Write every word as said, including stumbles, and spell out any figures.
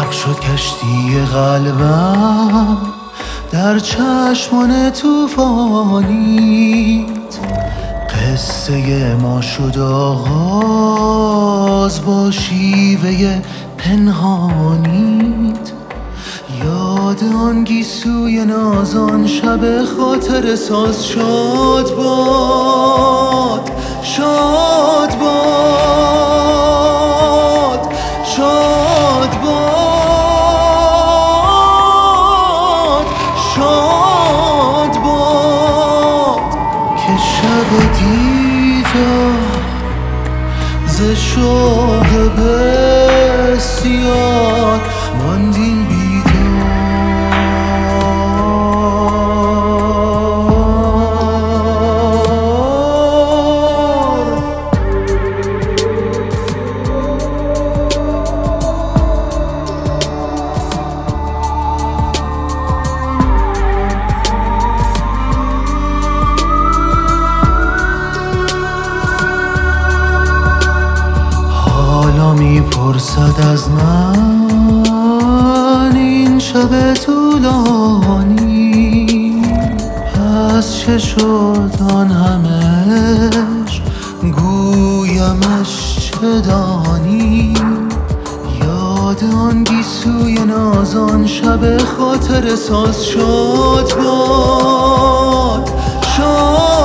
غرق شد کشتی قلبم در چشمان توفانیت. قصه ما شد آغاز با شیوه پنهانیت. یاد آن گیسوی نازان شب خاطر ساز شاد باد، شاد باد، شاد باد، شاد باد که شب دیدار ز شوق بسیار ماندیم میپرسد از من این شب طولانی، پس چه شد آن همش گویمش چه دانی. یاد آن گیسوی نازان شب خاطر ساز شاد باد، شاد